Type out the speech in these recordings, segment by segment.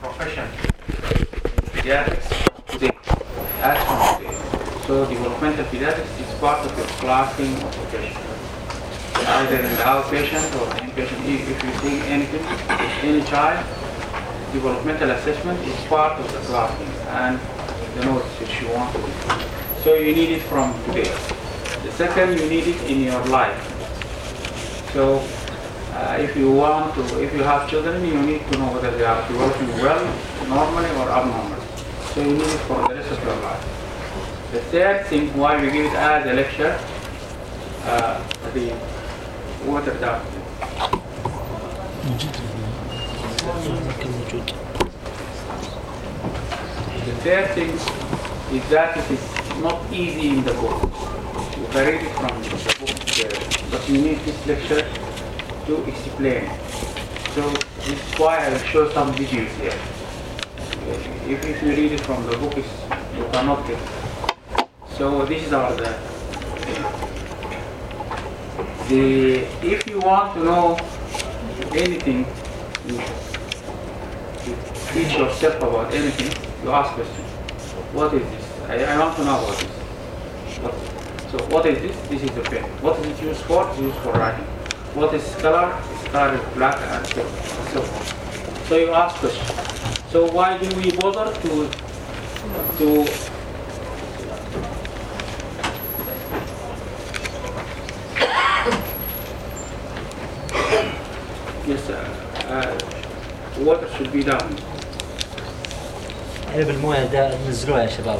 profession pediatrics today, as from today. So developmental pediatrics is part of your classing occupation, either in the outpatient or inpatient. If you see anything, any child, developmental assessment is part of the classing and the notes which you want to do. So you need it from today. The second, you need it in your life. So if you have children, you need to know whether they are developing well, normally or abnormally. So you need it for the rest of your life. The third thing why we give it as a lecture, the water down. The third thing is that it is not easy in the book. You can read it from the book, but you need this lecture to explain. So this is why I will show some videos here. If you read it from the book, you cannot get it. So these are if you want to know anything, you teach yourself about anything, you ask questions. What is this? I want to know about this. So what is this? This is the pen. What is it used for? It's used for writing. What is color? It's color is black and so on. So you ask questions. So why do we bother to yes, water should be down. بالمويه ده نزلوها يا شباب.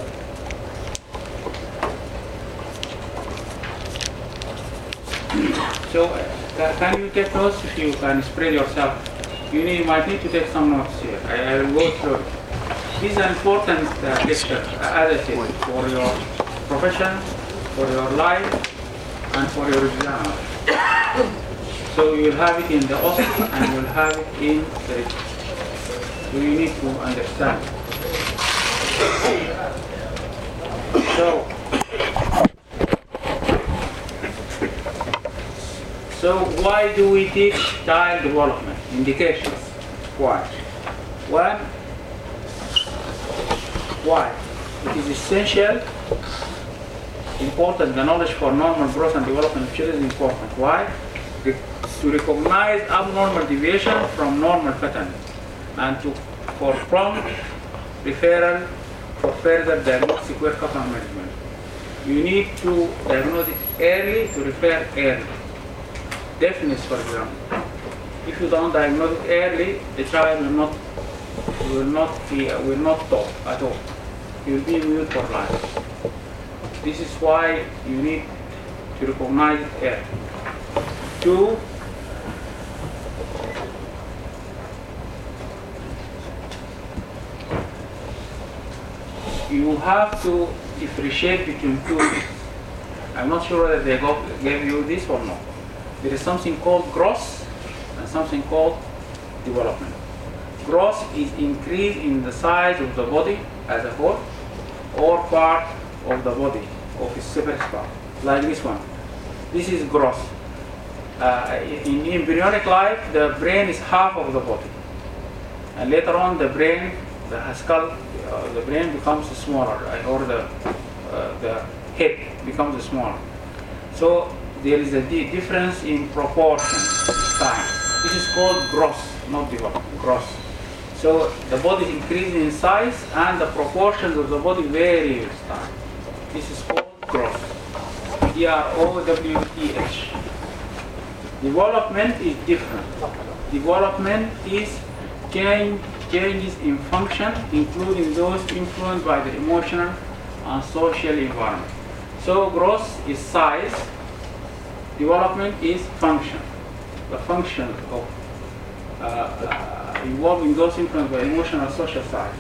So can you take notes? If you can spread yourself, might need to take some notes here. I will go through it. This is an important lecture, as I said, for your profession, for your life, and for your exam. So you will have it in the OSCE and you will have it in the research. So you need to understand. So why do we teach child development? Indications. Why? One, why? It is essential, important, the knowledge for normal growth and development of children is important. Why? To recognize abnormal deviation from normal pattern and for prompt referral for further diagnostic workup and management. You need to diagnose it early to refer early. Deafness, for example. If you don't diagnose it early, the child will not talk at all. He will be mute for life. This is why you need to recognize it early. Two, you have to differentiate between two. I'm not sure whether they gave you this or not. There is something called growth and something called development. Growth is increase in the size of the body as a whole or part of the body of its separate part, like this one. This is growth. In embryonic life, the brain is half of the body, and later on the brain, the skull, the brain becomes smaller, or the head becomes smaller. So there is a difference in proportion time. This is called growth, not development. Growth. So the body is increasing in size, and the proportions of the body vary with time. This is called growth. Growth. Development is different. Development is changes in function, including those influenced by the emotional and social environment. So growth is size, development is function. The function of involving those influenced by emotional and social side.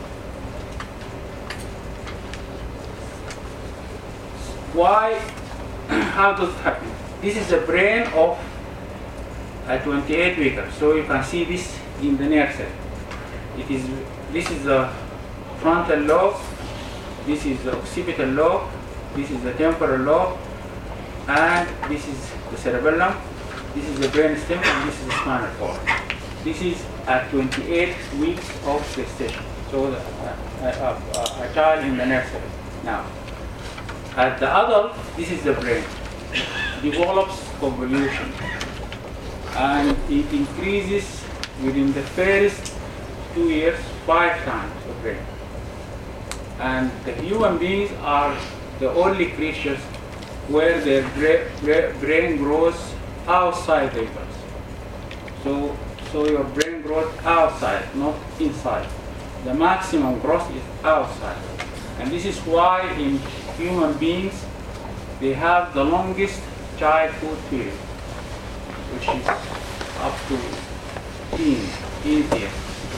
Why? How does it happen? This is the brain of a 28-weeker. So you can see this in the nursery. This is the frontal lobe, this is the occipital lobe, this is the temporal lobe, and this is the cerebellum, this is the brain stem, and this is the spinal cord. This is at 28 weeks of gestation. So a child in the nursery. Now, at the adult, this is the brain. Develops convolution, and it increases within the first 2 years 5 times the brain. And the human beings are the only creatures where their brain grows outside the uterus. So your brain grows outside, not inside. The maximum growth is outside. And this is why in human beings, they have the longest childhood period, which is up to teen years.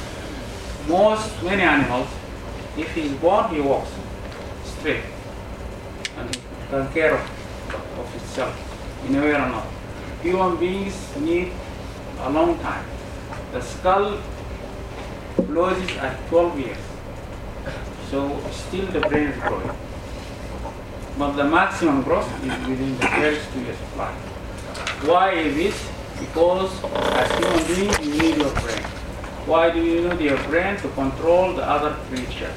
Many animals, if he's born, he walks straight and he can care of itself in a way or not. Human beings need a long time. The skull closes at 12 years, so still the brain is growing. But the maximum growth is within the first 2 years of life. Why is this? Because as human beings, you need your brain. Why do you need your brain? To control the other creatures.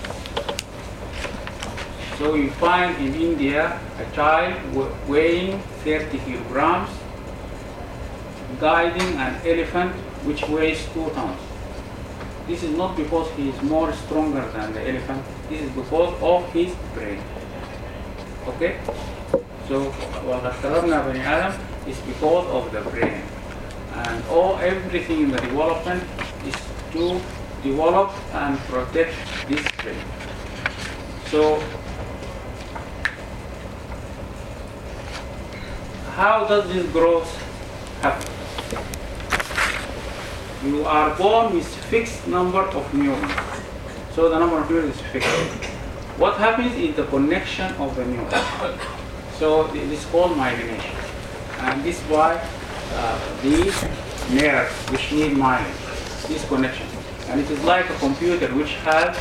So you find in India a child weighing 30 kilograms guiding an elephant which weighs 2 tons. This is not because he is more stronger than the elephant. This is because of his brain. Okay? So what بني آدم is because of the brain. And everything in the development is to develop and protect this brain. So how does this growth happen? You are born with fixed number of neurons. So the number of neurons is fixed. What happens is the connection of the neurons. So this is called myelination. And this is why these nerves which need myelin, this connection. And it is like a computer which has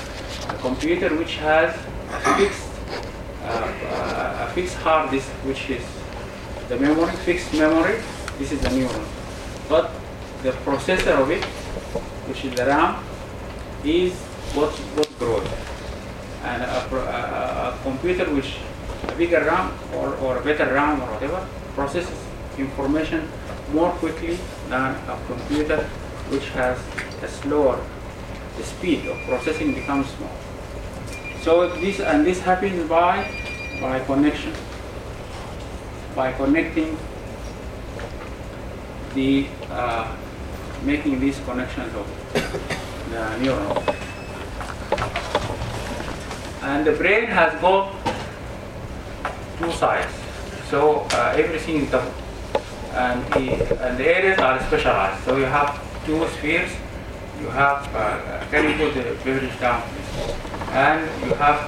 a fixed hard disk, which is the memory, fixed memory. This is the neuron. But the processor of it, which is the RAM, is what grows. And a computer which a bigger RAM or a better RAM or whatever processes information more quickly than a computer which has a slower, the speed of processing becomes small. So this happens by connection, by connecting the making these connections of the neurons. And the brain has got 2 sides, so everything is double, and the areas are specialized. So you have 2 spheres. You have can you put the beverage down, please? And you have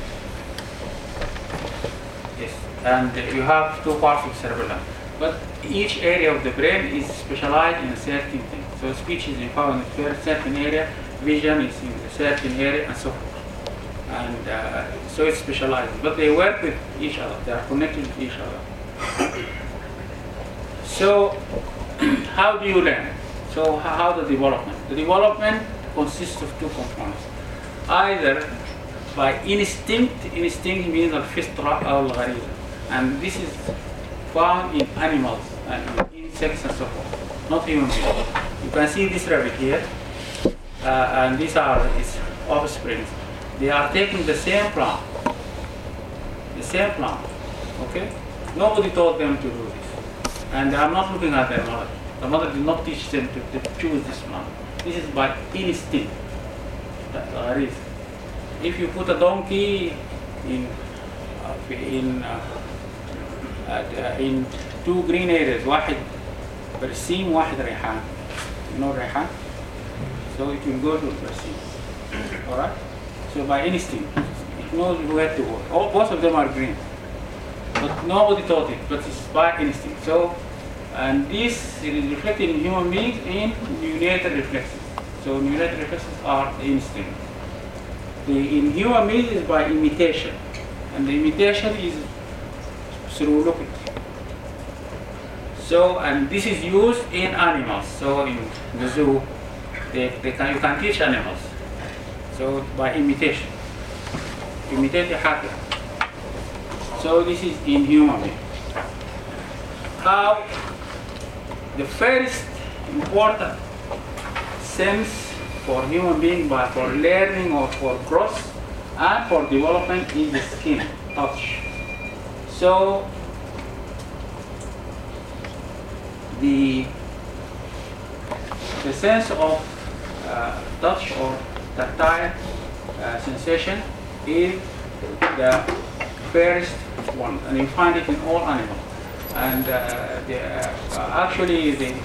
you have 2 parts of cerebellum. But each area of the brain is specialized in a certain thing. So speech is found in a certain area, vision is in a certain area, and so forth. And so it's specialized. But they work with each other. They are connected with each other. So how do you learn? So how the development? The development consists of 2 components. Either by instinct means al-fitra or al-ghariza. And this is found in animals and in insects and so forth, not human beings. You can see this rabbit here, and these are its offspring. They are taking the same plant, okay? Nobody taught them to do this. And they are not looking at their mother. The mother did not teach them to choose this plant. This is by instinct. If you put a donkey in 2 green areas, واحد برسيم واحد ريحان. You know ريحان? So it will go to برسيم. Alright? So by instinct, it knows where to go. Both of them are green. But nobody taught it, but it's by instinct. So, and this is reflected in human beings in neonatal reflexes. So neonatal reflexes are the instinct. In human beings is by imitation. And the imitation is through looking. So, and this is used in animals. So in the zoo, you can teach animals. So by imitation, imitate a hacker. So this is in human being. How the first important sense for human being, but for learning or for growth and for development, is the skin, touch. So the sense of touch or tactile sensation is the first one, and you find it in all animals. And actually, the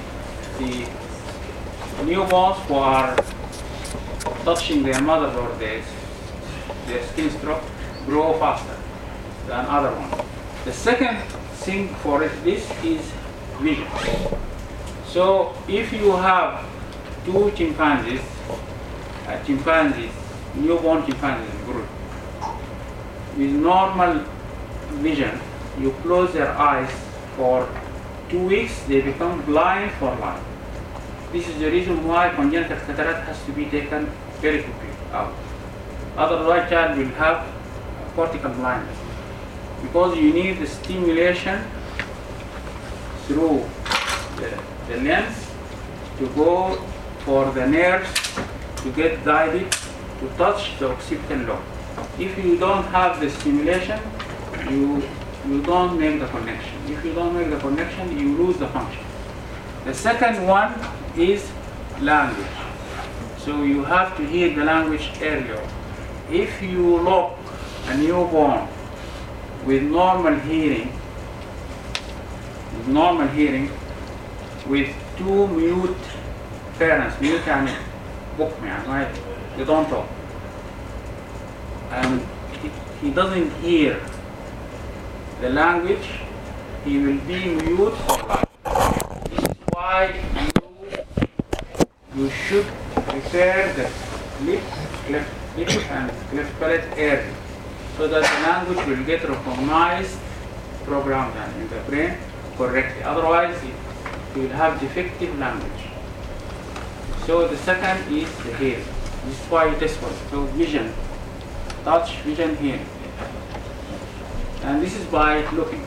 newborns who are touching their mother or their skin stroke grow faster than other ones. The second thing for this is vision. So if you have two chimpanzees, newborn chimpanzees group, with normal vision, you close their eyes for 2 weeks, they become blind for life. This is the reason why congenital cataract has to be taken very quickly out. Otherwise, child will have cortical blindness, because you need the stimulation through the lens to go for the nerves to get guided to touch the occipital lobe. If you don't have the stimulation, you don't make the connection. If you don't make the connection, you lose the function. The second one is language. So you have to hear the language earlier. If you lock a newborn with normal hearing, with two mute parents, mute يعني بكم يعني they don't talk, and he doesn't hear the language, he will be mute for life. This is why you should prepare the lip and cleft palate early, so that the language will get recognized, programmed in the brain correctly. Otherwise, you will have defective language. So the second is the hearing. This is why this one. So vision, touch, vision, hearing. And this is by looking.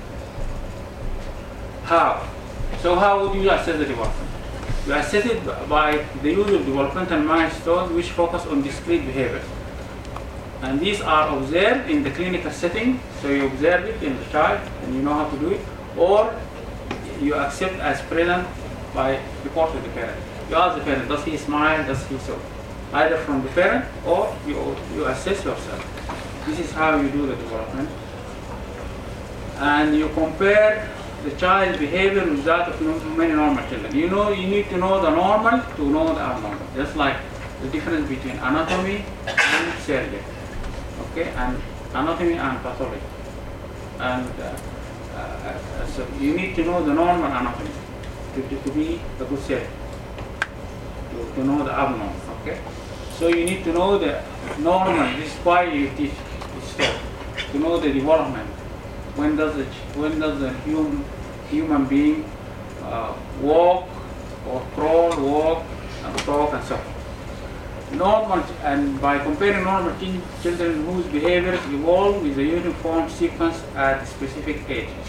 How? So how would you assess the development? You assess it by the use of developmental milestones which focus on discrete behaviors. And these are observed in the clinical setting, so you observe it in the child and you know how to do it, or you accept as present by report to the parent. You ask the parent, does he smile, does he so? Either from the parent or you assess yourself. This is how you do the development. And you compare the child's behavior with that of many normal children. You need to know the normal to know the abnormal. Just like the difference between anatomy and surgery. Okay, and anatomy and pathology. And so you need to know the normal anatomy to be a good surgeon, to know the abnormal. Okay, so you need to know the normal. This is why you teach this stuff, to know the development. When does the human being walk or crawl, walk and talk and so on. Normal, and by comparing normal children whose behaviors evolve with a uniform sequence at specific ages.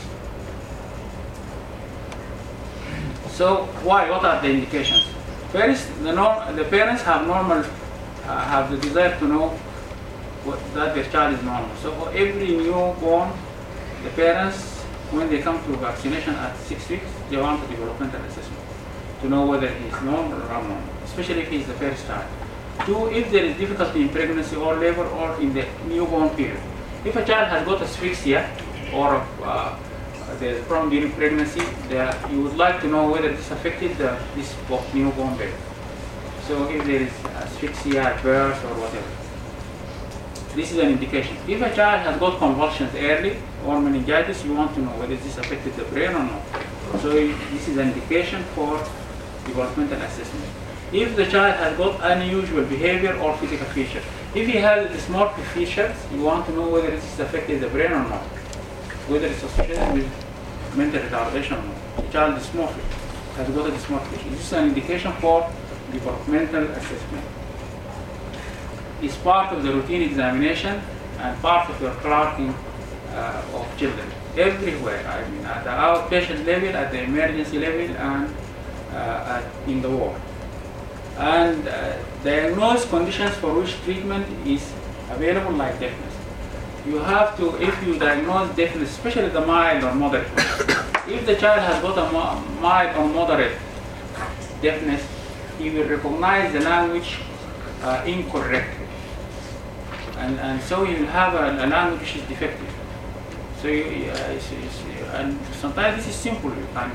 So why? What are the indications? First, the parents have have the desire to know that their child is normal. So for every newborn, the parents, when they come to vaccination at 6 weeks, they want a developmental assessment to know whether he is normal or abnormal, especially if he is the first child. Two, if there is difficulty in pregnancy or labor or in the newborn period. If a child has got asphyxia or there is a problem during pregnancy, you would like to know whether this affected this newborn baby. So if there is asphyxia at birth or whatever, this is an indication. If a child has got convulsions early or meningitis, you want to know whether this affected the brain or not. So this is an indication for developmental assessment. If the child has got unusual behavior or physical features, if he has dysmorphic features, you want to know whether this has affected the brain or not, whether it's associated with mental retardation or not. The child dysmorphic has got a dysmorphic feature. This is an indication for developmental assessment. It's part of the routine examination and part of your clerking of children everywhere. I mean, at the outpatient level, at the emergency level, and in the ward. And diagnose conditions for which treatment is available, like deafness. You have to, if you diagnose deafness, especially the mild or moderate, if the child has got a mild or moderate deafness, he will recognize the language incorrectly. And so you have a language which is defective. So and sometimes this is simple. You can,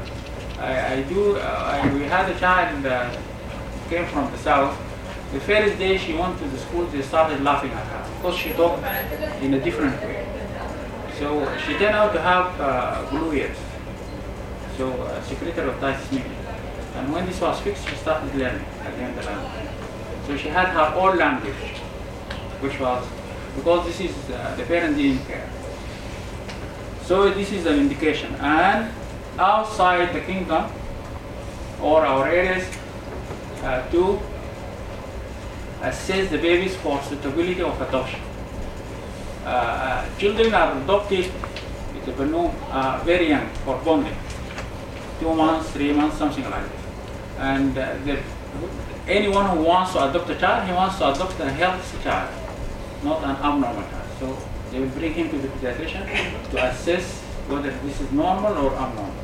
we had a child that came from the south. The first day she went to the school, they started laughing at her because she talked in a different way. So she turned out to have blue ears. So secretary of otitis media. And when this was fixed, she started learning again the language. So she had her own language, which was, because this is the parent didn't care. So this is an indication. And outside the kingdom or our areas, to assess the babies for suitability of adoption. Children are adopted very young for bonding, 2 months, 3 months, something like this. And anyone who wants to adopt a child, he wants to adopt a healthy child, not an abnormal child. So they will bring him to the pediatrician to assess whether this is normal or abnormal.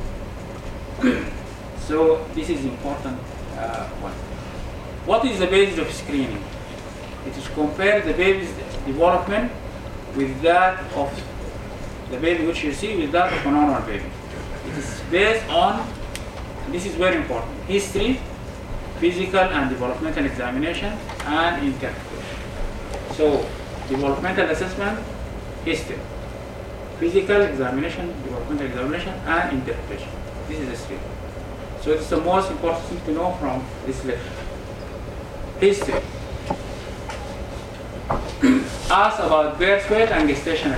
So this is important one. What is the basis of screening? It is compare the baby's development with that of the baby which you see with that of a normal baby. It is based on, this is very important, history, physical and developmental examination, and interpretation. So developmental assessment, history, physical examination, developmental examination, and interpretation. This is the three. So it's the most important thing to know from this lecture. History. Ask about birth weight and gestational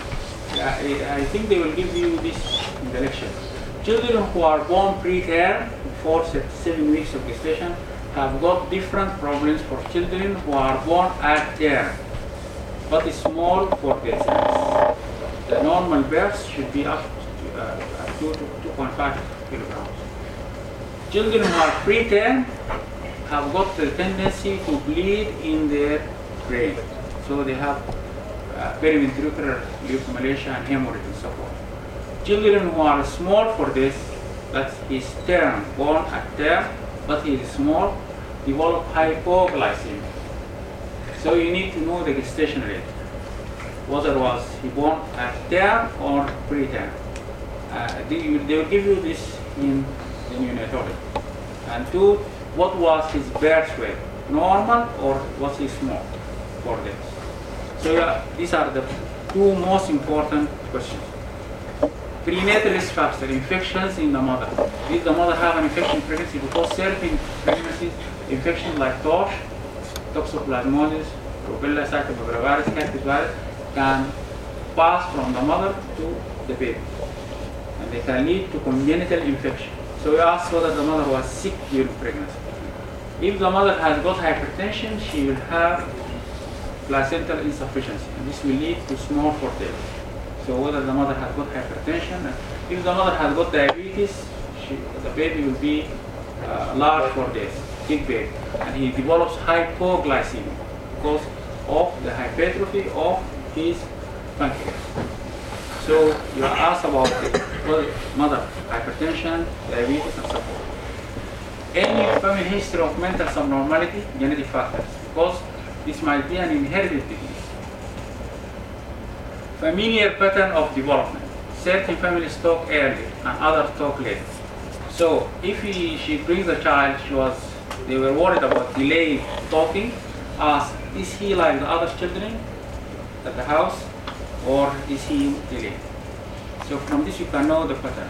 age. I think they will give you this in the lecture. Children who are born preterm, before 7 weeks of gestation, have got different problems for children who are born at term, but small for their size. The normal birth should be up to 2 to 2.5 kilograms. Children who are preterm have got the tendency to bleed in their brain. So they have periventricular leukomalacia and hemorrhage and so forth. Children who are small for this, that is term, born at term, but he is small, develop hypoglycemia. So you need to know the gestation rate, whether was he born at term or preterm. They will give you this in the neonatology. And two, what was his birth weight, normal or was he small for this? So these are the two most important questions. Prenatal risk factor, infections in the mother. Did the mother have an infection in pregnancy? Because certain pregnancies, infections like TOSH, toxoplasmosis, rubella, cytomegalovirus, herpes virus, can pass from the mother to the baby. And they can lead to congenital infection. So we ask whether the mother was sick during pregnancy. If the mother has got hypertension, she will have placental insufficiency, and this will lead to small fertility. So whether the mother has got hypertension, if the mother has got diabetes, the baby will be large for this, big baby, and he develops hypoglycemia because of the hypertrophy of his pancreas. So you are asked about the mother, hypertension, diabetes, and so forth. Any family history of mental subnormality, genetic factors, because this might be an inherited disease. Familiar pattern of development. Certain families talk early and others talk late. So if she brings a child, they were worried about delayed talking, ask, is he like the other children at the house or is he delayed? So from this you can know the pattern.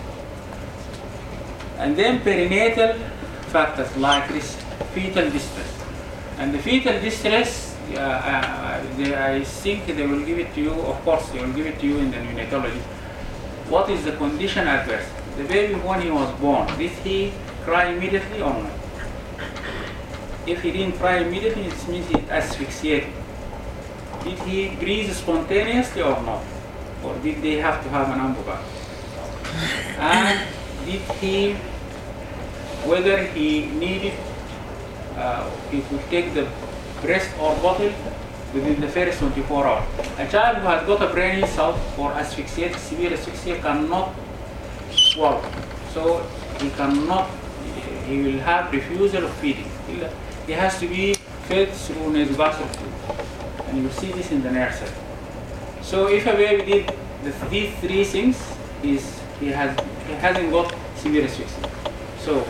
And then perinatal factors like this fetal distress. And the fetal distress, I think they will give it to you, of course they will give it to you in the neonatology. What is the condition adverse? The baby when he was born, did he cry immediately or not? If he didn't cry immediately, it means he asphyxiated. Did he breathe spontaneously or not? Or did they have to have an ambu-bag? And did he, whether he needed, he could take the breast or bottle within the first 24 hours. A child who has got a brain insult or asphyxiated, severe asphyxia cannot swallow. So he cannot, he will have refusal of feeding. He has to be fed through nasogastric tube. And you see this in the nursery. So if a baby did these three things, he hasn't got severe asphyxia. So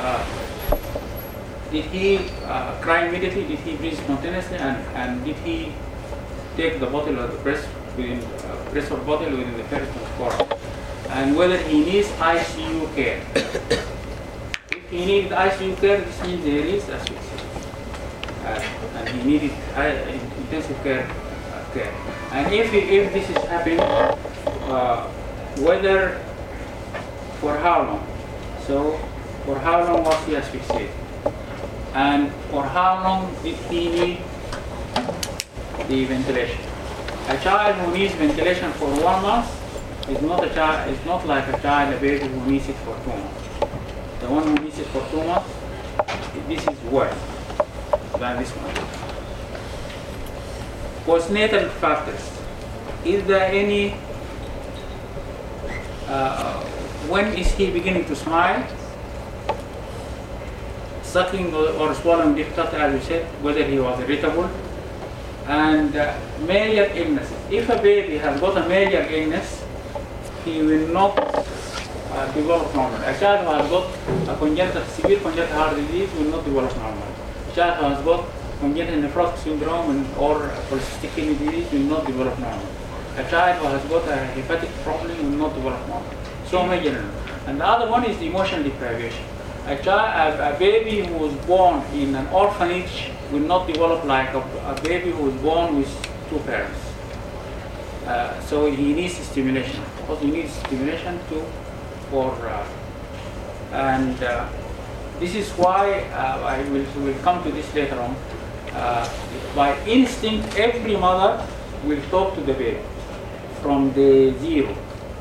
did he cry immediately? Did he breathe spontaneously? And did he take the bottle or the breast within breast or bottle within the first 24 hours? And whether he needs ICU care. If he needs ICU care, this means there is asphyxia. And he needed intensive care. And if this is happening, whether for how long? So for how long was he asphyxiated? And for how long did he need the ventilation? A child who needs ventilation for 1 month is not a child. It's not like a child, a baby who needs it for 2 months. The one who needs it for 2 months, this is worse than this one. Postnatal factors. Is there any? When is he beginning to smile? Sucking or swallowing difficulty, as we said, whether he was irritable, and major illnesses. If a baby has got a major illness, he will not develop normally. A child who has got a severe congenital heart disease will not develop normally. A child who has got congenital nephrotic syndrome or polycystic kidney disease will not develop normally. A child who has got a hepatic problem will not develop normally. So major. And the other one is the emotional deprivation. A baby who was born in an orphanage will not develop like a baby who was born with 2 parents. So he needs stimulation. Because he needs stimulation this is why I will come to this later on. By instinct, every mother will talk to the baby from the 0,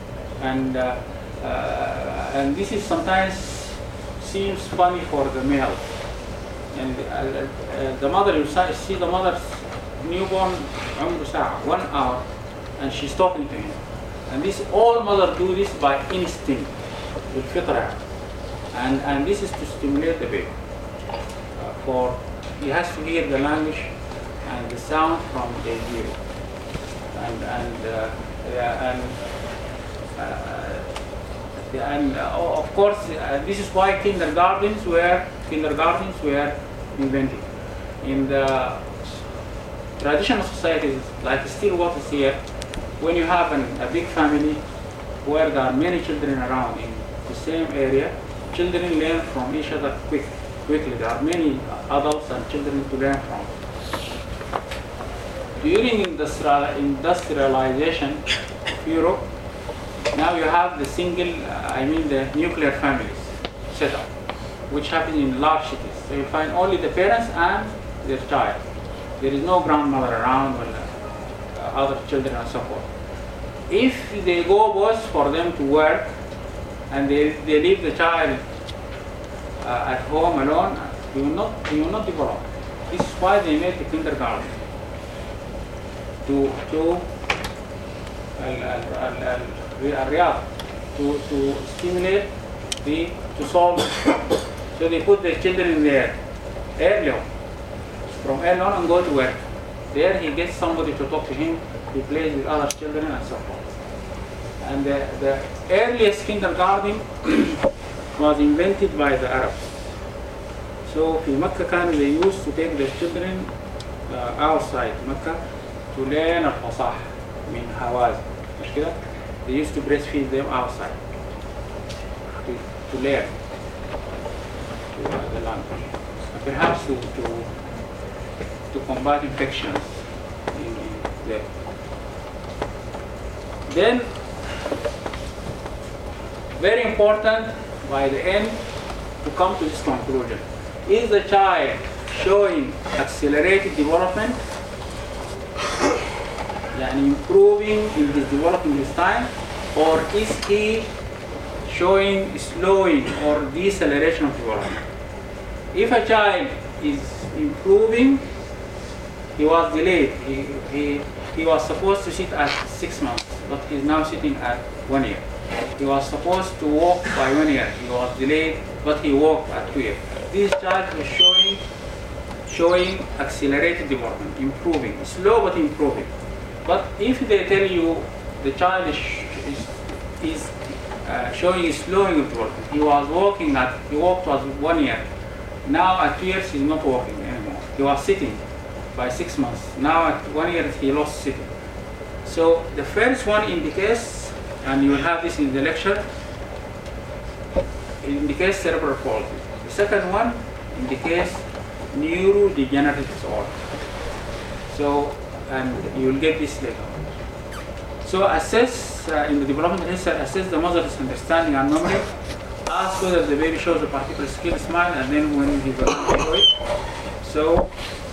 and this is sometimes seems funny for the male. And the mother, you see the mother's newborn 1 hour, and she's talking to him. And this, all mothers do this by instinct, with fitra. And this is to stimulate the baby. For he has to hear the language and the sound from the 0. And of course, this is why kindergartens were invented. In the traditional societies, like Stillwater here, when you have a big family where there are many children around in the same area, children learn from each other quickly. There are many adults and children to learn from. During industrialization of Europe, now you have the nuclear families set up, which happen in large cities. So you find only the parents and their child. There is no grandmother around or other children and so forth. If they go both for them to work and they leave the child at home alone, he will not develop. This is why they made the kindergarten to stimulate to solve. So they put the children in there early on, from early on, and go to work. There he gets somebody to talk to him. He plays with other children and so forth. And the earliest kindergarten was invented by the Arabs. So in Mecca, they used to take the children outside Mecca to learn al-fasah, Hawaz. They used to breastfeed them outside to learn the language, and perhaps to combat infections in there. Then, very important by the end to come to this conclusion: is the child showing accelerated development, يعني improving in his developing his time, or is he showing slowing or deceleration of development? If a child is improving, he was delayed. He was supposed to sit at 6 months, but he's now sitting at 1 year. He was supposed to walk by 1 year. He was delayed, but he walked at 2 years. This child is showing accelerated development, improving, slow but improving. But if they tell you the child is showing slowing of development, he walked was 1 year. Now at 2 years he's not walking anymore. He was sitting by 6 months. Now at 1 year he lost sitting. So the first one indicates, and you will have this in the lecture, it indicates cerebral palsy. The second one indicates neurodegenerative disorder. So, and you will get this later. So assess, in the developmental history, assess the mother's understanding and memory. Ask whether the baby shows a particular skill, smile, and then when he will show it. So,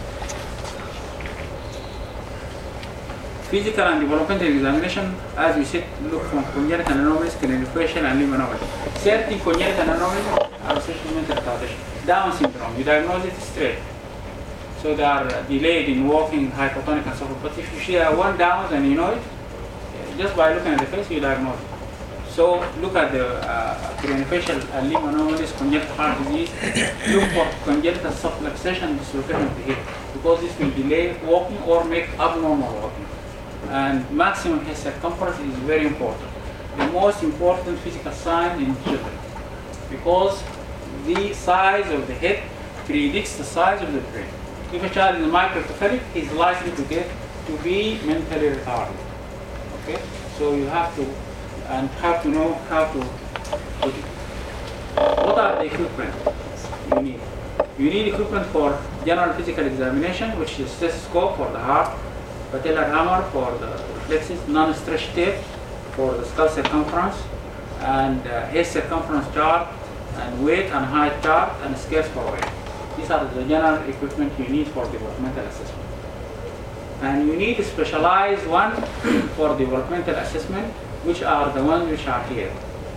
physical and developmental examination, as we said, look for congenital anomalies, craniofacial and limb anomalies. Certain congenital anomalies are associated with mental retardation. Down syndrome, you diagnose it straight. So they are delayed in walking, hypotonic and so forth. But if you see one Down and you know it, just by looking at the face, you diagnose it. So look at the craniofacial and limb anomalies, congenital heart disease. Look for congenital subluxation, dislocation of the hip, because this will delay walking or make abnormal walking. And maximum head circumference is very important. The most important physical sign in children, because the size of the head predicts the size of the brain. If a child is microcephalic, he's likely to be mentally retarded. Okay, so you have to know how to put it. What are the equipment you need? You need equipment for general physical examination, which is stethoscope for the heart, patellar hammer for the reflexes, non-stretch tape for the skull circumference, and head circumference chart, and weight and height chart, and scales for weight. These are the general equipment you need for developmental assessment. And you need a specialized one for developmental assessment, which are the ones which are here.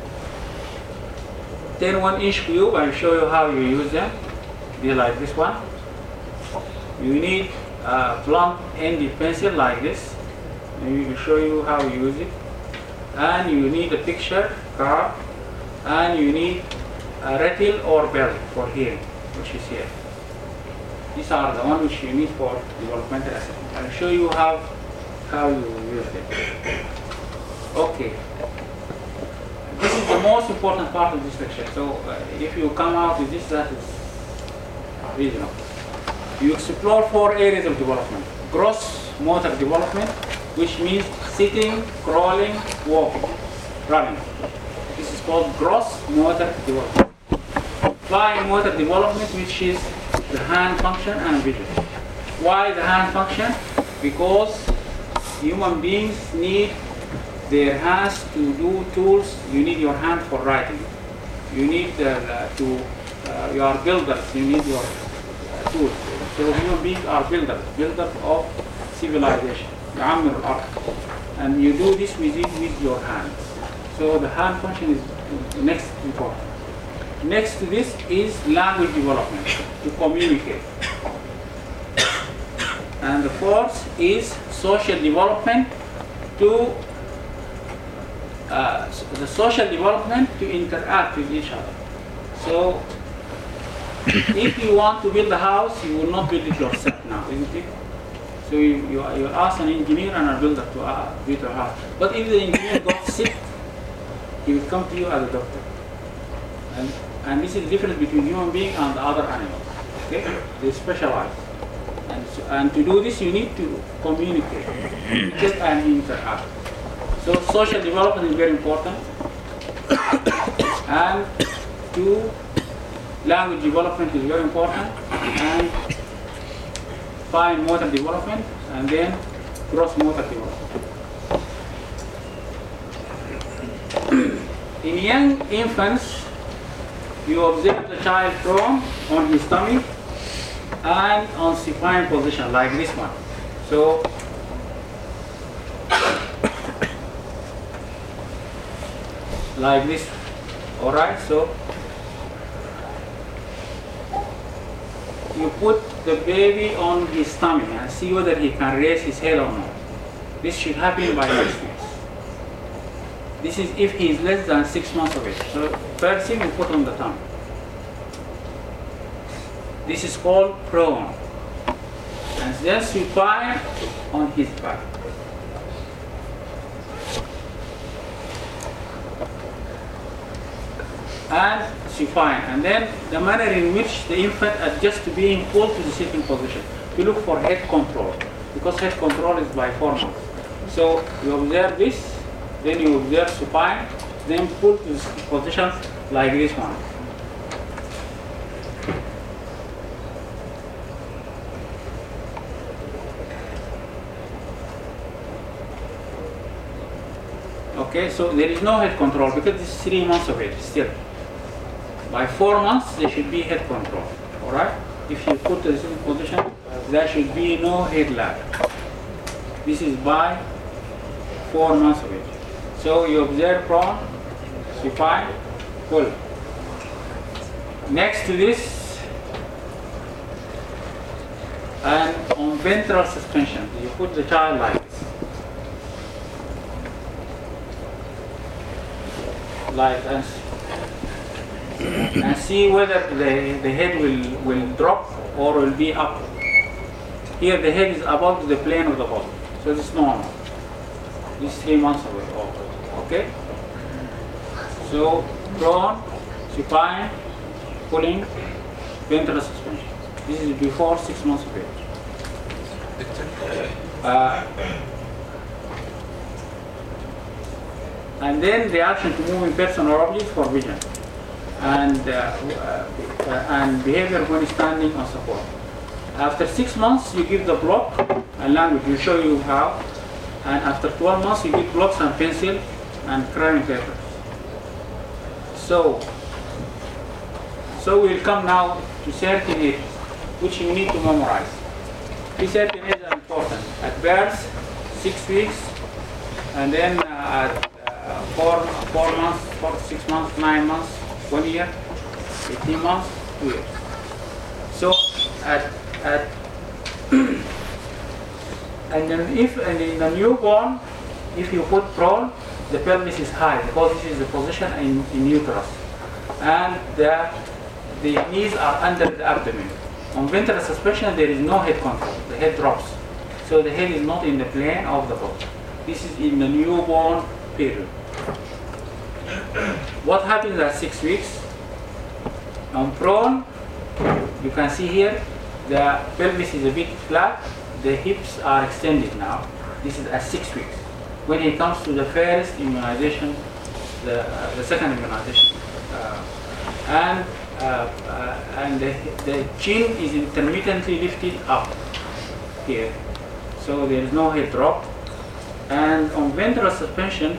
10 1-inch cube, I'll show you how you use them. They're like this one. You need a blunt ended pencil like this. We will show you how you use it. And you need a picture card, and you need a rattle or bell for hearing, which is here. These are the ones which you need for developmental assessment. I'll show you how you use it. Okay. This is the most important part of this lecture. So if you come out with this, that is reasonable. You explore 4 areas of development. Gross motor development, which means sitting, crawling, walking, running. This is called gross motor development. Fine motor development, which is the hand function and vision. Why the hand function? Because human beings need their hands to do tools. You need your hand for writing. You need you are builders. You need your tools. So human beings are builders of civilization. يعمر الأرض. And you do this with your hands. So the hand function is next important. Next to this is language development, to communicate. And the fourth is social development, the social development to interact with each other. So if you want to build a house, you will not build it yourself now, isn't it? So you ask an engineer and a builder to build a house. But if the engineer got sick, he will come to you as a doctor. And this is the difference between human being and the other animals. Okay? They specialize. And to do this, you need to communicate and interact. So social development is very important. And language development is very important. And fine motor development, and then gross motor development. In young infants, you observe the child prone on his tummy, and on supine position like this one. So like this. All right. So you put the baby on his stomach and see whether he can raise his head or not. This should happen by next week. This is if he is less than 6 months of age. So first thing we put on the tongue. This is called prone. And then supine on his back. And supine. And then the manner in which the infant adjusts to being pulled to the sitting position. We look for head control, because head control is by 4 months. So you observe this, then you observe supine, then pull to the sitting position like this one. Okay, so there is no head control because this is 3 months of age still. By 4 months, there should be head control. All right. If you put the sitting position, there should be no head lag. This is by 4 months of age. So you observe prone, supine, pull. Next to this, and on ventral suspension, you put the child like this. Like this. And see whether the head will drop or will be up. Here the head is above the plane of the body, so this is normal. This is 3 months away. Okay? So prone, supine, pulling, ventral suspension. This is before 6 months of age. And then reaction to moving person or object for vision. And behavior when standing on support. After 6 months, you give the block and language. We show you how. And after 12 months, you give blocks and pencil and crayon paper. So we'll come now to certain areas which you need to memorize. These certain areas are important. At birth, 6 weeks, and then at 4 months, 4 to 6 months, 9 months, 1 year, 18 months, 2 years. So and then in the newborn, if you put prone, the pelvis is high because this is the position in uterus, and the knees are under the abdomen. On ventral suspension, there is no head control. The head drops, so the head is not in the plane of the body. This is in the newborn period. What happens at 6 weeks? On prone, you can see here the pelvis is a bit flat, the hips are extended now. This is at 6 weeks. When he comes to the first immunization, the second immunization, and the chin is intermittently lifted up here, so there is no head drop. And on ventral suspension,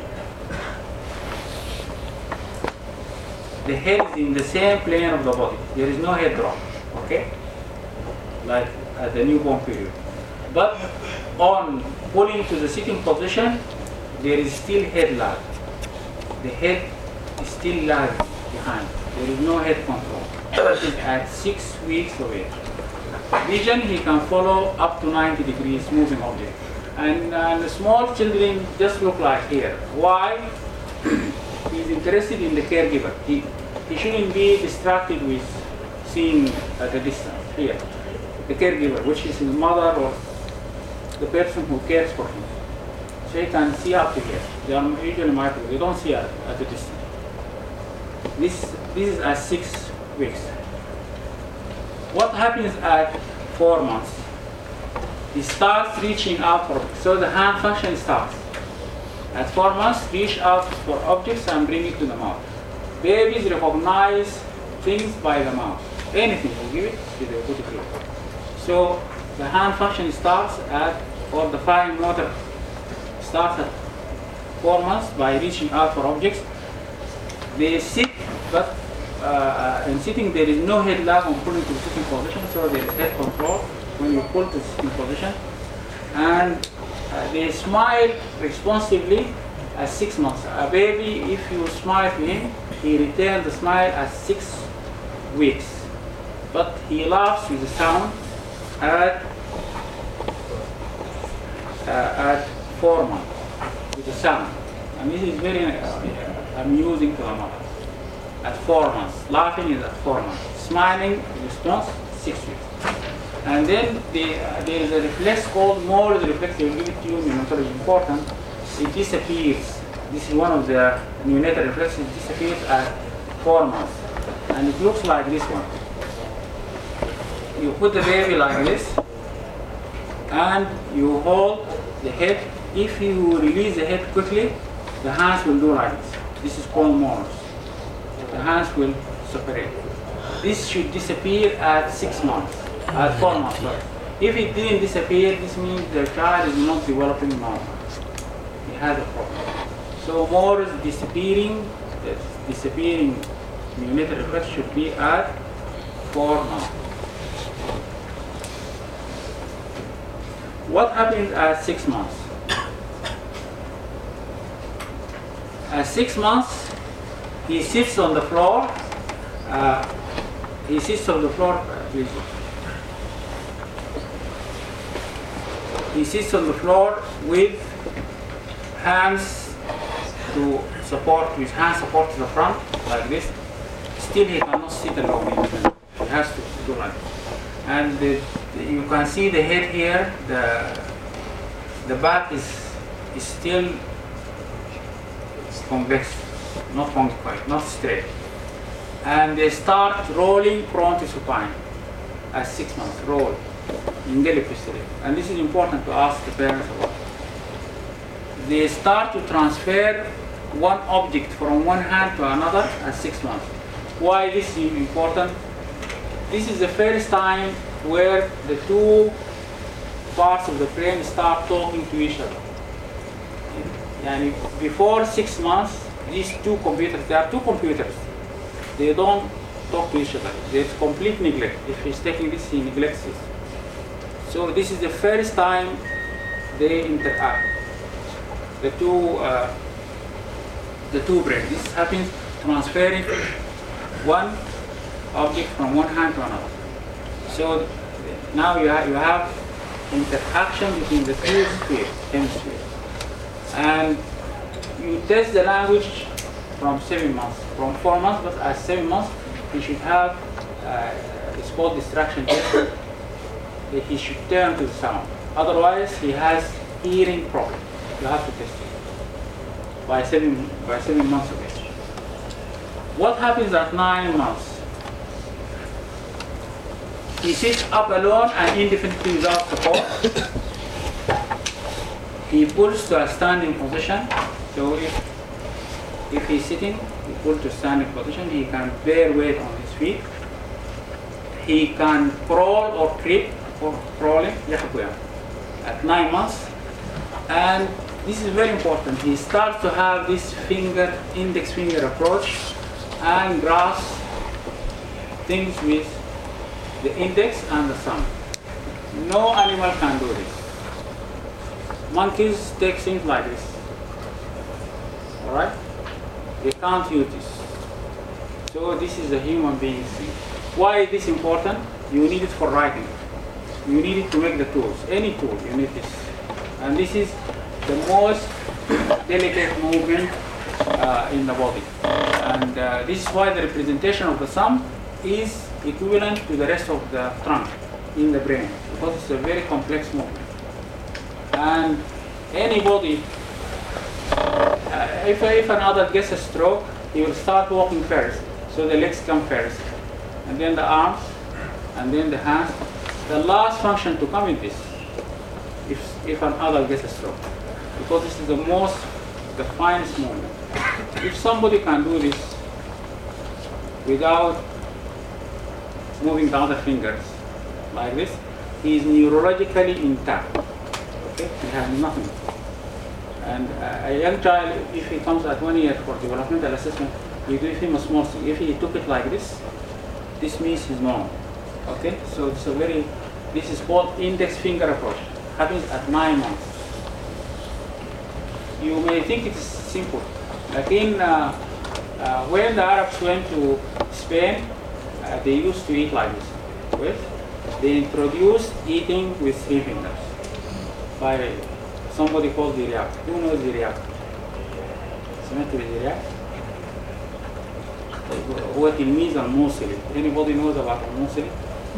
the head is in the same plane of the body. There is no head drop, okay? Like at the newborn period. But on pulling to the sitting position, there is still head lag. The head is still lagging behind. There is no head control. That is at 6 weeks of age. Vision, he can follow up to 90 degrees moving object. And the small children just look like here. Why? He's interested in the caregiver. He shouldn't be distracted with seeing at a distance here. The caregiver, which is his mother or the person who cares for him. So he can see up to here. They are usually micro. They don't see at a distance. This is at 6 weeks. What happens at 4 months? He starts reaching out for objects. So the hand function starts. At 4 months, reach out for objects and bring it to the mouth. Babies recognize things by the mouth. Anything you give it, they will put it here. So the hand function starts or the fine motor starts at 4 months by reaching out for objects. They sit, but in sitting, there is no head lag on pulling to the sitting position, so there is head control when you pull to the sitting position. And they smile responsively at 6 months. A baby, if you smile to him, he returns the smile at 6 weeks. But he laughs with the sound at 4 months with the sound. And this is very amusing to the mother. At 4 months. Laughing is at 4 months. Smiling response 6 weeks. And then there is a reflex called Moore's reflex. I will give it to you in neonatology, important. It disappears. This is one of the neonatal reflexes. It disappears at 4 months. And it looks like this one. You put the baby like this, and you hold the head. If you release the head quickly, the hands will do like this. This is called Moore's. The hands will separate. This should disappear at 6 months, at 4 months. Sorry. If it didn't disappear, this means the child is not developing normal. He has a problem. So Moore's disappearing neonatal reflex should be at 4 months. What happens at 6 months? At 6 months, he sits on the floor. He sits on the floor, please. He sits on the floor with hands to support, with hands support to the front, like this. Still, he cannot sit alone. He has to do like this. And you can see the head here. The back is still convex, not fungified, not straight. And they start rolling prone to supine at 6 months. Roll in delipistole. And this is important to ask the parents about. They start to transfer one object from one hand to another at 6 months. Why this is important? This is the first time where the two parts of the brain start talking to each other. And before 6 months, these two computers, there are two computers. They don't talk to each other. There's complete neglect. If he's taking this, he neglects it. So this is the first time they interact. The two brains. This happens transferring one object from one hand to another. So now you have interaction between the two hemispheres. And you test the language from 7 months, from 4 months, but at 7 months he should have it's called distraction test. He should turn to the sound. Otherwise, he has hearing problem. You have to test it by 7 months of age. What happens at 9 months? He sits up alone and indefinitely without support. He pulls to a standing position. So if he's sitting, he pulls to standing position. He can bear weight on his feet. He can crawl or creep, or crawling at 9 months. And this is very important. He starts to have this index finger approach and grasp things with the index and the thumb. No animal can do this. Monkeys take things like this. All right? They can't use this. So this is a human being thing. Why is this important? You need it for writing. You need it to make the tools. Any tool, you need this. And this is the most delicate movement in the body. And this is why the representation of the thumb is equivalent to the rest of the trunk in the brain, because it's a very complex movement. And anybody, if an adult gets a stroke, he will start walking first. So the legs come first, and then the arms, and then the hands. The last function to come is this, if an adult gets a stroke, because this is the finest movement. If somebody can do this without moving the other fingers like this, he is neurologically intact. Okay? He has nothing. And a young child, if he comes at 1 year for developmental assessment, you give him a small stick. If he took it like this means he's normal. Okay, so it's a this is called index finger approach. Happens at 9 months. You may think it's simple. Like when the Arabs went to Spain, they used to eat like this. They introduced eating with 3 fingers by somebody called Diriak. Who knows Diriak? سمعت بديرياك؟ هو تلميذ الموصلي. Anybody knows about الموصلي?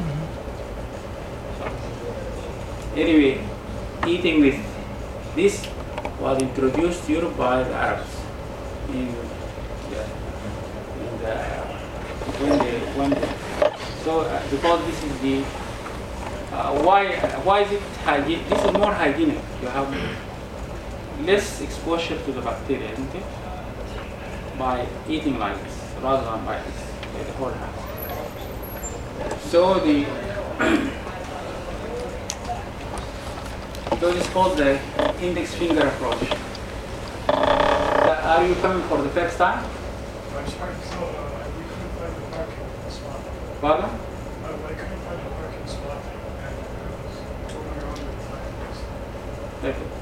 Anyway, eating with this was introduced to Europe by the Arabs because this is the why is it hygienic? This is more hygienic. You have less exposure to the bacteria, isn't it? By eating like this rather than by the whole hand. So this is called the index finger approach. Are you coming for the first time? I'm sorry, so we couldn't find the parking spot. Pardon? I couldn't find the parking spot, and it was totally wrong with the flag. Okay.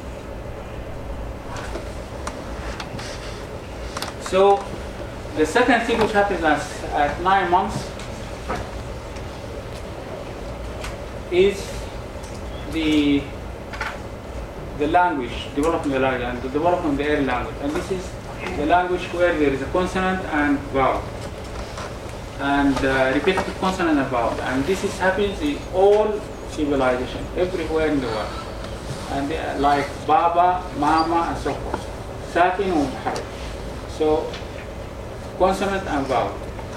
So the second thing which happens at 9 months is the language, developing the language and the development of the early language. And this is the language where there is a consonant and vowel, and repetitive consonant and vowel. And this happens in all civilization, everywhere in the world. And like Baba, Mama, and so forth. Sakin or Mutaharrik. So consonant and vowel.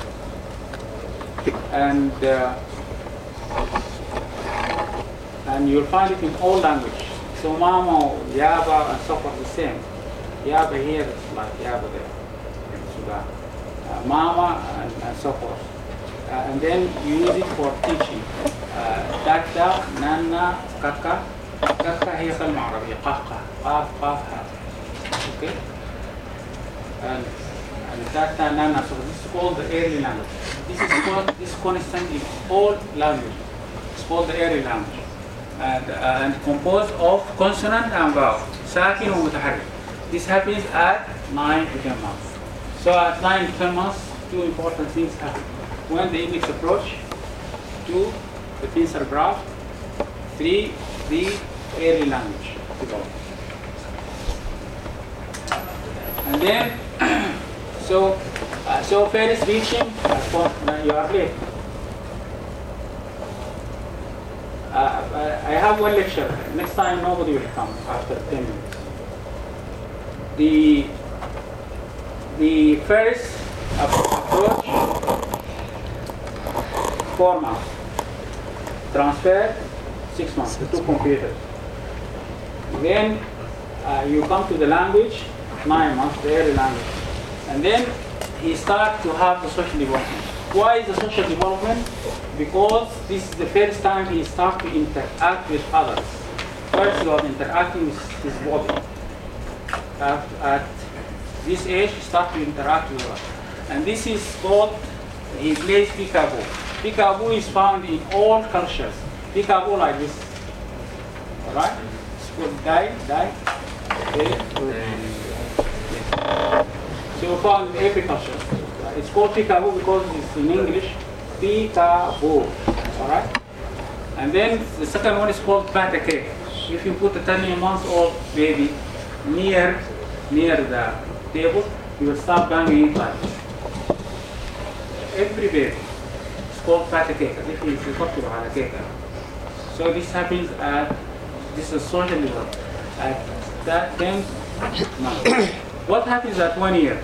And you'll find it in all languages. So Mama, Yaba, and so forth the same. Yaba here is like Yaba there in Sudan. Mama and so forth. And then you use it for teaching. Dada, Nana, Kaka. Kaka هي كلمة عربية. قهقه. قاف قاف ها. Okay. And Dada, Nana. So this is called the early language. This constant in all languages. It's called the early language. And composed of consonant and vowel, sakin or mutaharrik. This happens at 9 to 10 months. So at 9 to 10 months, 2 important things happen. 1, the index approach. 2, the pincer graph. 3, the early language development. And then, so first reaching, you are late. I have one lecture. Next time nobody will come after 10 minutes. The first approach, 4 months. Transfer, 6 months, 2 computers. Then you come to the language, 9 months, the early language. And then he starts to have the social development. Why is the social development? Because this is the first time he starts to interact with others. First he was interacting with his body. At this age he starts to interact with others. And this is called, he plays peekaboo. Peekaboo is found in all cultures. Peekaboo like this. Alright? It's called die. So found in every culture. It's called peekaboo because it's in English. Peekaboo. Alright? And then the second one is called pat a cake. If you put a 10-month-old baby near the table, you will start banging it like this. Every baby. It's called pat a cake, as if he's referred to as a cake. So this happens this is social level. At that 10 months. What happens at 1 year?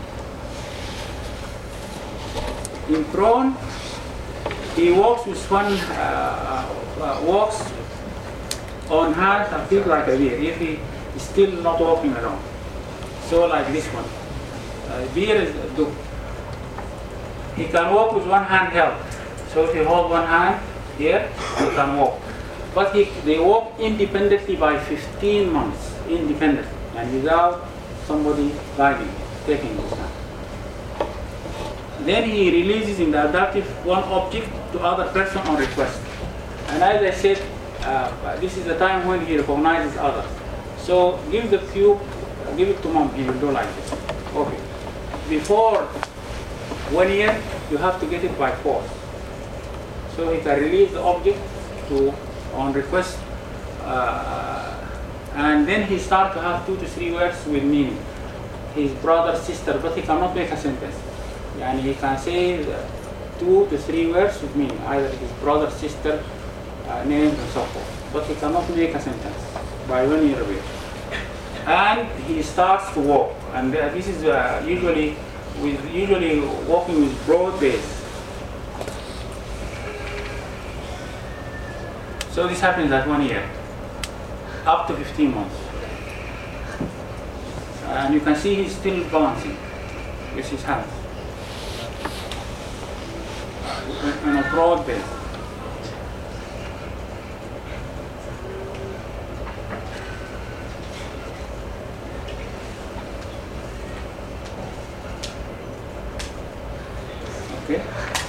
In prawn, he walks with walks on hands and feet like a bear. If he is still not walking around, so like this one. Bear is duk. He can walk with one hand held. So if you hold one hand here, he can walk. But they walk independently by 15 months, independently, and without somebody guiding, taking his hand. Then he releases in the adaptive one object to other person on request. And as I said, this is the time when he recognizes others. So give the cube, give it to mom, he will do like this. Okay. Before 1 year, you have to get it by force. So he can release the object to on request, and then he starts to have 2 to 3 words with meaning. His brother, sister, but he cannot make a sentence. And he can say 2 to 3 words with meaning, either his brother, sister, name, and so forth. But he cannot make a sentence by 1 year of age. And he starts to walk, and this is usually walking with broad base. So this happens at 1 year, up to 15 months. And you can see he's still balancing with his hands on a broad base. Okay.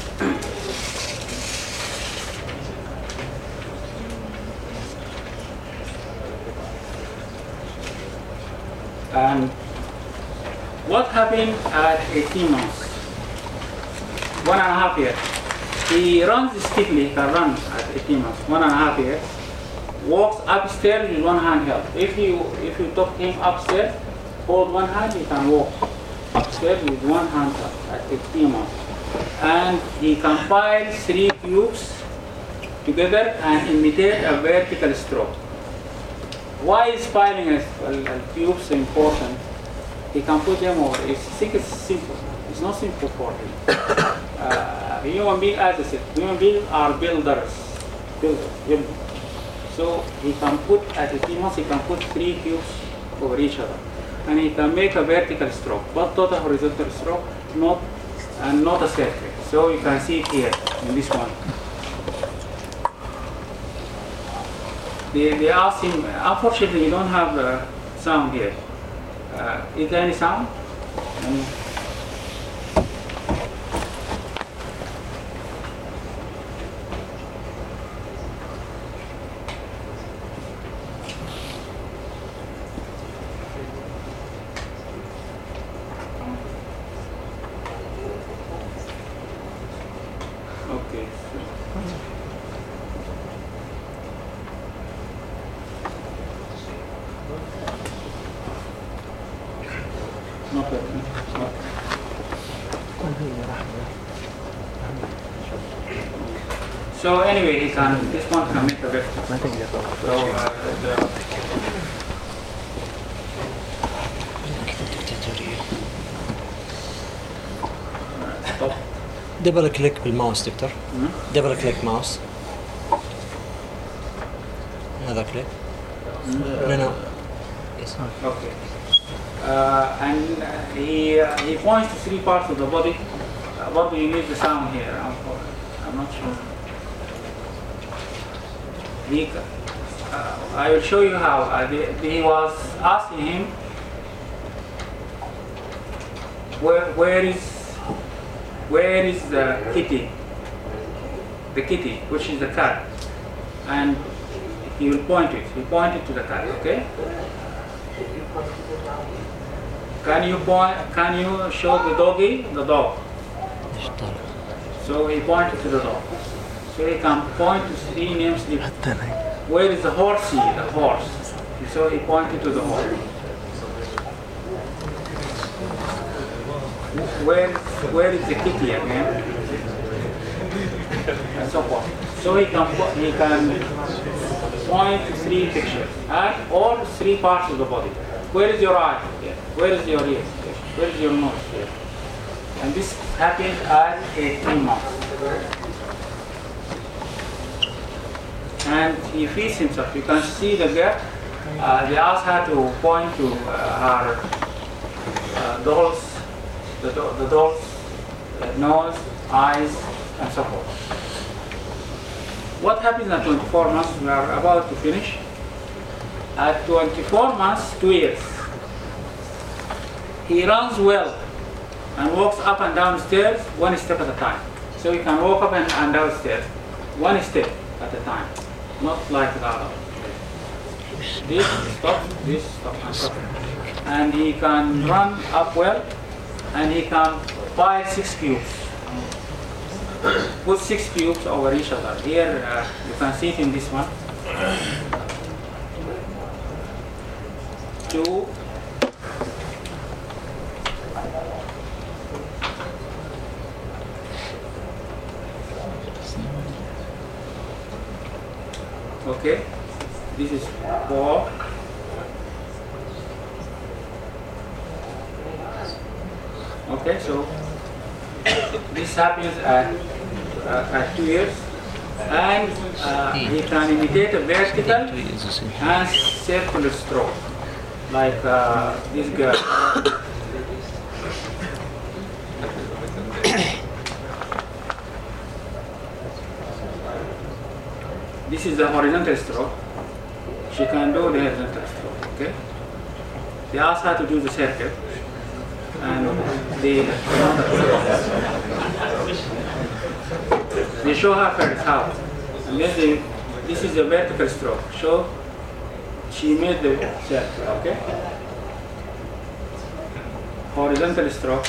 And what happened at 18 months? 1.5 years. He runs stiffly, he can run at 18 months, 1.5 years. Walks upstairs with one hand held. If you took him upstairs, hold one hand, he can walk upstairs with one hand held at 18 months. And he compiles 3 cubes together and imitate a vertical stroke. Why is piling a cube so important? He can put them over. I think it's simple. It's not simple for him. Human beings, as I said, human beings are builders. So he can put, at 18 months, he can put 3 cubes over each other. And he can make a vertical stroke, but not a horizontal stroke, not a circle. So you can see it here in this one. They asked him, unfortunately you don't have sound here. Is there any sound? Okay. No problem. So anyway, this one can make a vertical. So stop. دبل كليك بالماوس دكتور. دبل كليك ماوس. هذا كليك. No. Yes. Okay. And he points to 3 parts of the body. What do you need the sound here? I'm not sure. I will show you how. He was asking him, where is the kitty? The kitty, which is the cat. And he will point it. He pointed to the cat, okay? Can you show the doggy? The dog. So he pointed to the dog. So he can point to 3 names. Where is the horsey? The horse. So he pointed to the horse. Where is the kitty again? And so forth. So he can point to 3 pictures and all 3 parts of the body. Where is your eye? Here. Where is your ear? Here. Where is your nose? Here. And this happened at 18 months. And he feeds himself. You can see the girl. They asked her to point to her dolls, the dolls, nose, eyes, and so forth. What happens at 24 months? We are about to finish. At 24 months, 2 years, he runs well and walks up and down stairs one step at a time. So you can walk up and down stairs one step at a time, not like the other. This stop, and stop. And he can run up well, and he can fire 6 cubes. Put 6 cubes over each other. Here you can see it in this one. 2. Okay, this is 4. Okay, so this happens at 2 years, and he can imitate a vertical and circular stroke, like this girl. This is the horizontal stroke. She can do the horizontal stroke, okay? They ask her to do the circle, and they show her first how. And then this is the vertical stroke. So she made the circle, okay? Horizontal stroke.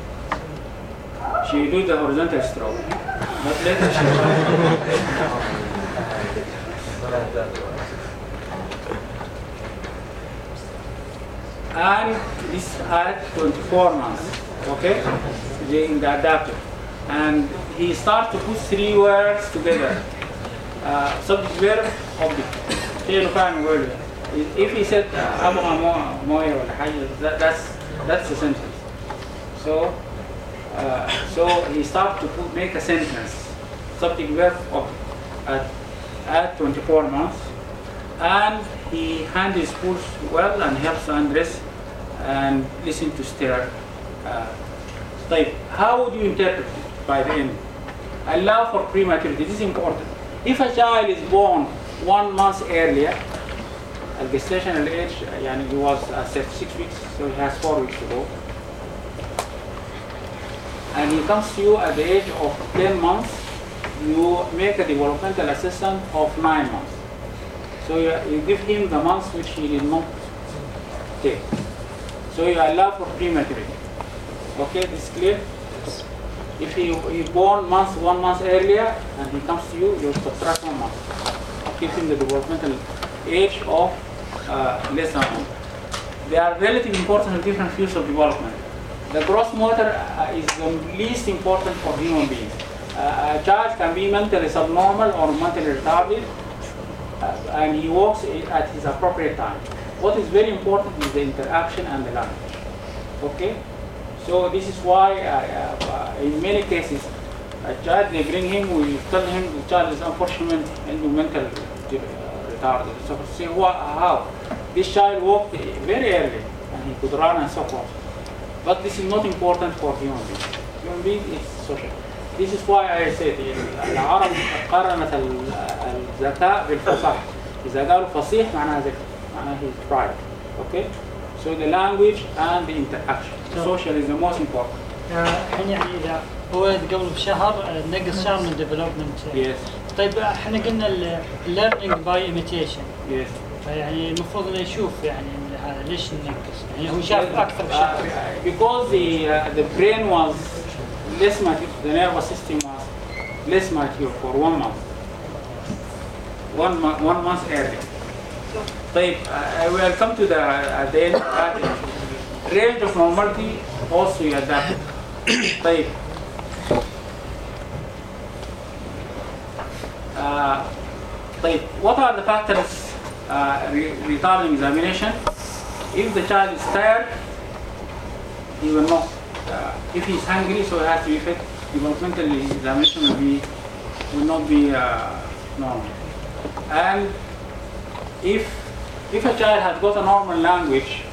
She do the horizontal stroke. But later she and this at 24 months, okay, in the adapter. And he starts to put 3 words together. Subject, verb, object. If he said أبغى موية ولا حاجة, that's a sentence. So he starts to make a sentence. Subject, verb, object at 24 months. And he handles schools well and helps undress and listen to stir. How would you interpret it by the end? Allow for prematurity. This is important. If a child is born 1 month earlier, at gestational age, he was 36 weeks, so he has 4 weeks to go. And he comes to you at the age of 10 months, you make a developmental assessment of 9 months. So you give him the months which he did not take. So you allow for prematurity. Okay, this is clear? If he born 1 month earlier and he comes to you, you subtract 1 month. Give him the developmental age of less than 1. They are relatively important in different fields of development. The gross motor is the least important for human beings. A child can be mentally subnormal or mentally retarded, and he walks at his appropriate time. What is very important is the interaction and the language. Okay? So this is why in many cases, a child, they bring him, we tell him the child is unfortunately mental retarded. So say, how? This child walked very early and he could run and so forth. But this is not important for human beings. Human being is social. This is why I said العرب قارنت الذكاء بالفصاحة. إذا قالوا فصيح معناها ذكي، معناها he's bright. Okay? So the language and the interaction. Social is the most important. الحين إذا ولد قبل بشهر نقص شهر من development. Yes. طيب احنا قلنا learning by imitation. Yes. يعني المفروض انه يشوف هذا ليش ننقص؟ هو شاف اكثر بشهر. Because the brain was less mature, the nervous system was less mature for 1 month. 1 month early. طيب, I will come to the end range of normality also you adapt. طيب. What are the factors retarding examination? If the child is tired, he will not. If he is hungry, so he has to be fed. Developmental examination will not be normal. And if a child has got a normal language,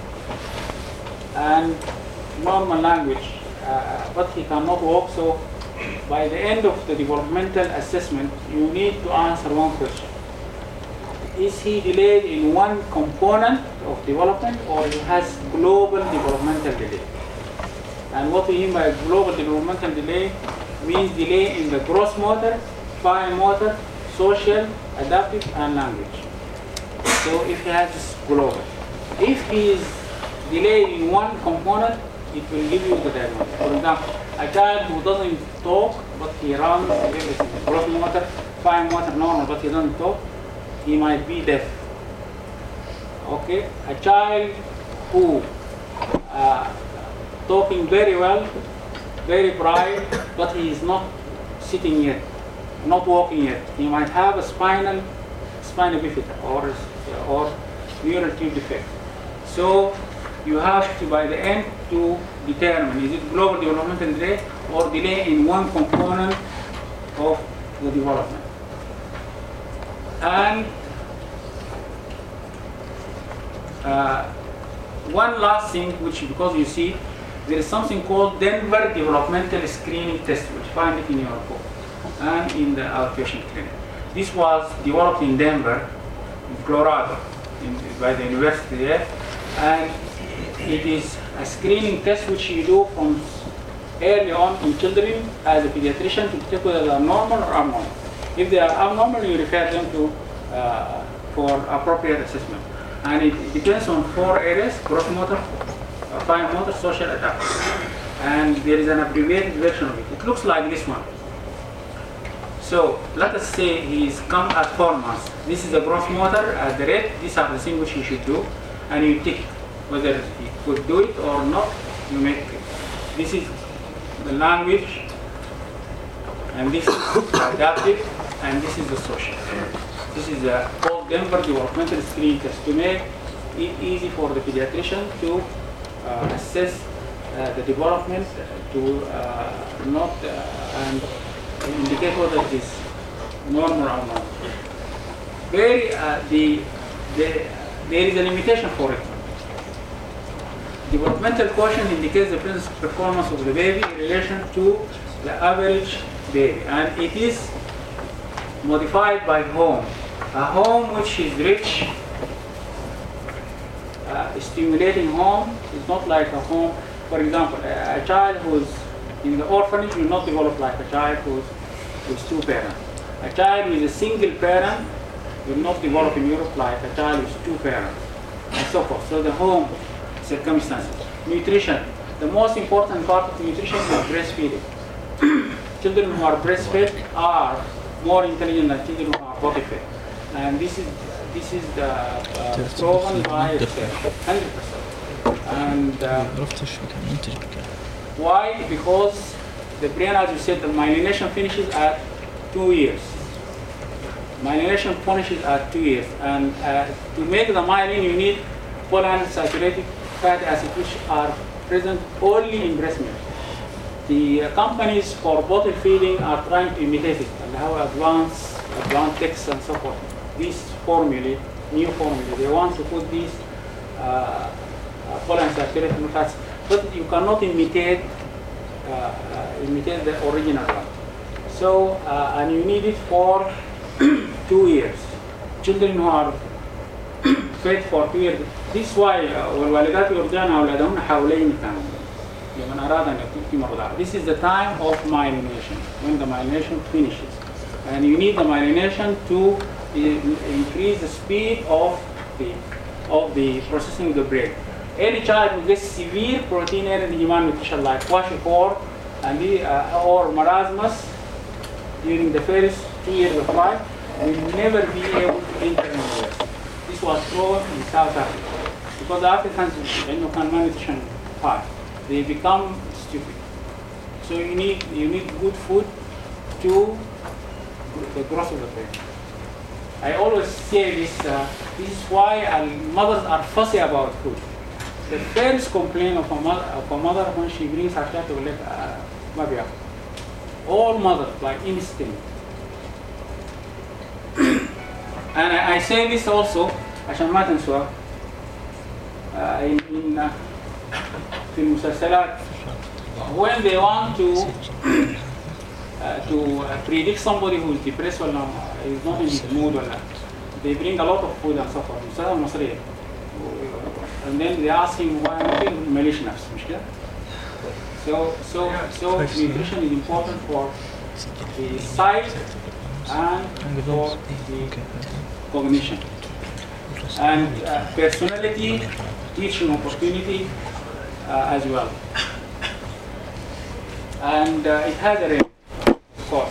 but he cannot walk, so by the end of the developmental assessment, you need to answer one question. Is he delayed in one component of development, or he has global developmental delay? And what we mean by global developmental delay means delay in the gross motor, fine motor, social, adaptive, and language. So if he has this global. If he is delayed in one component, it will give you the diagnosis. For example, a child who doesn't talk, but he runs everything. Gross motor, fine motor, normal, but he doesn't talk, he might be deaf. Okay? A child who talking very well, very bright, but he is not sitting yet, not walking yet. He might have a spinal bifida or neural tube defect. So you have to, by the end, to determine is it global developmental delay or delay in one component of the development. And one last thing, which because you see, there is something called Denver Developmental Screening Test, which you find it in your book and in the outpatient clinic. This was developed in Denver, in Colorado, by the university there, and it is a screening test which you do from early on in children as a pediatrician to check whether they are normal or abnormal. If they are abnormal, you refer them to for appropriate assessment. And it depends on 4 areas: gross motor, fine motor, social, adaptive. And there is an abbreviated version of it. It looks like this one. So let us say he's come at 4 months. This is the gross motor at the red. These are the things which he should do, and you tick whether he could do it or not. You make it. This is the language, and this is adaptive, and this is the social. This is called Denver Developmental Screening Test to make it easy for the pediatrician to assess the development, to not and indicate whether it is normal or not. There is a limitation for it. Developmental quotient indicates the present performance of the baby in relation to the average baby, and it is modified by home. A home which is rich, stimulating home is not like a home. For example, a child who's in the orphanage will not develop like a child who's with 2 parents. A child with a single parent will not develop in Europe like a child with 2 parents, and so forth. So the home circumstances. Nutrition. The most important part of nutrition is breastfeeding. Children who are breastfed are more intelligent than children who are bottle fed. And this is the proven by itself, 100%. And why? Because the brain, as you said, the myelination finishes at 2 years. Myelination finishes at 2 years, and to make the myelin, you need polyunsaturated fatty acids, which are present only in breast milk. The companies for bottle feeding are trying to imitate it and have advanced texts and so forth. These formulae, new formulae, they want to put these polyunsaturated fats, but you cannot imitate the original one. So, and you need it for 2 years. Children who are fed for 2 years. This is why والوالدات يرضعن أولادهن حولين كاملين لمن أراد أن يتم الرضاعة. This is the time of myelination, when the myelination finishes, and you need the myelination to increase the speed of the processing of the brain. Any child who gets severe protein-eating malnutrition like kwashiorkor and or marasmus during the first 2 years of life will never be able to enter in the West. This was proven in South Africa. Because the Africans, can malnutrition high, they become stupid. So you need good food to the growth of the brain. I always say this. This is why mothers are fussy about food. The first complaint of a mother when she brings her child to let all mothers by instinct. And I say this also عشان ما تنسوا في المسلسلات when they want to predict somebody who is depressed or is not in his mood, they bring a lot of food and so forth. and then they ask him why I'm feeling malicious. So nutrition is important for the sight and for the cognition. And personality, teaching opportunity as well. And it has a range, of course,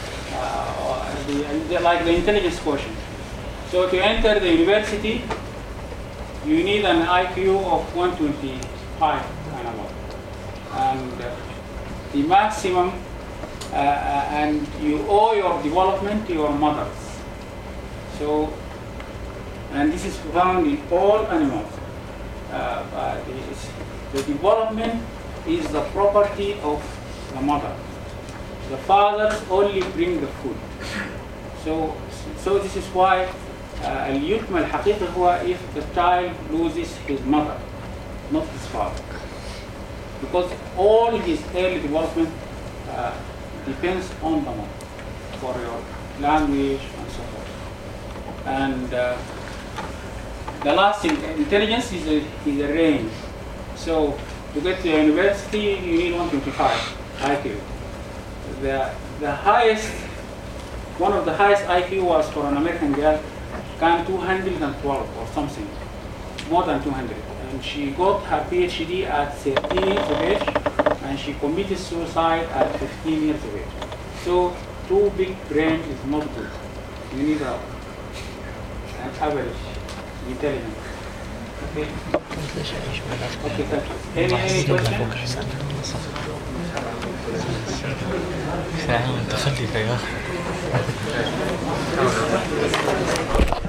like the intelligence quotient. So to enter the university, you need an IQ of 125 and above. And the maximum, and you owe your development to your mothers. So, and this is found in all animals. The development is the property of the mother. The fathers only bring the food. So this is why اليتم الحقيقي هو if the child loses his mother, not his father. Because all his early development depends on the mother for your language and so forth. And the last intelligence is a range. So to get to university, you need 125 IQ. The highest, one of the highest IQ was for an American girl, can 212 or something, more than 200. And she got her PhD at 13 years of age, and she committed suicide at 15 years of age. So too big brain is not good. You need an average intelligence. Okay. Okay, thank you. Any question? متخلفة يا أخي.